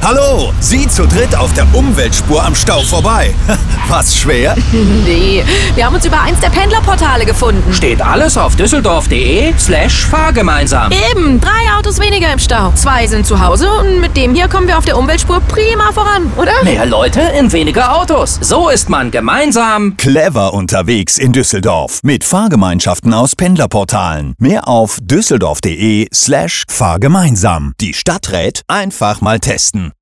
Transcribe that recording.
Hallo, Sie zu dritt auf der Umweltspur am Stau vorbei. Was, schwer? Nee, wir haben uns über eins der Pendlerportale gefunden. Steht alles auf düsseldorf.de/fahrgemeinsam. Eben, 3 Autos weniger im Stau. 2 sind zu Hause und mit dem hier kommen wir auf der Umweltspur prima voran, oder? Mehr Leute in weniger Autos. So ist man gemeinsam Clever unterwegs in Düsseldorf mit Fahrgemeinschaften aus Pendlerportalen. Mehr auf düsseldorf.de/fahrgemeinsam. Die Stadt rät, einfach mal testen.